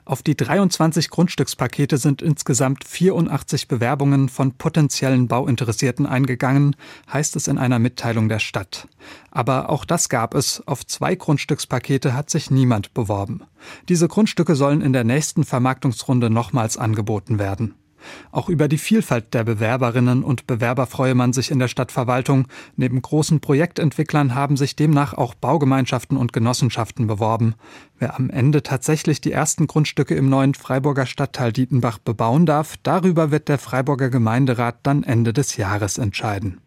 Auf die 23 Grundstückspakete sind insgesamt 84 Bewerbungen von potenziellen Bauinteressierten eingegangen, heißt es in einer Mitteilung der Stadt. Aber auch das gab es. Auf 2 Grundstückspakete hat sich niemand beworben. Diese Grundstücke sollen in der nächsten Vermarktungsrunde nochmals angeboten werden. Auch über die Vielfalt der Bewerberinnen und Bewerber freue man sich in der Stadtverwaltung. Neben großen Projektentwicklern haben sich demnach auch Baugemeinschaften und Genossenschaften beworben. Wer am Ende tatsächlich die ersten Grundstücke im neuen Freiburger Stadtteil Dietenbach bebauen darf, darüber wird der Freiburger Gemeinderat dann Ende des Jahres entscheiden.